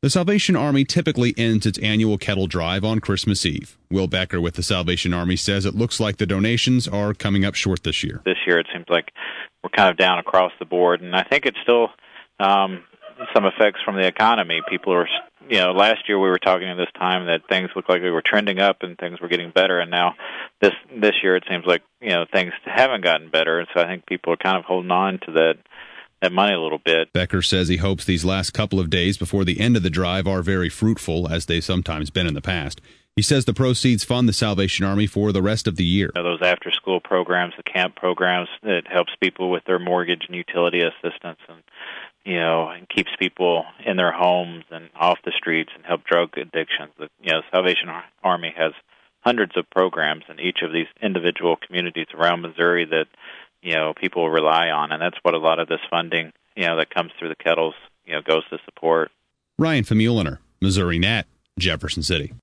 The Salvation Army typically ends its annual kettle drive on Christmas Eve. Will Becker with the Salvation Army says it looks like the donations are coming up short this year. This year it seems like we're kind of down across the board, and I think it's still some effects from the economy. People are, last year we were talking at this time that things looked like they were trending up and things were getting better, and now this year it seems like, things haven't gotten better, and so I think people are kind of holding on to that money a little bit. Becker says he hopes these last couple of days before the end of the drive are very fruitful, as they've sometimes been in the past. He says the proceeds fund the Salvation Army for the rest of the year. Those after-school programs, the camp programs, it helps people with their mortgage and utility assistance, and and keeps people in their homes and off the streets and help drug addictions. The Salvation Army has hundreds of programs in each of these individual communities around Missouri that people rely on, and that's what a lot of this funding, that comes through the kettles, goes to support. Ryan Famuliner, Missouri Net, Jefferson City.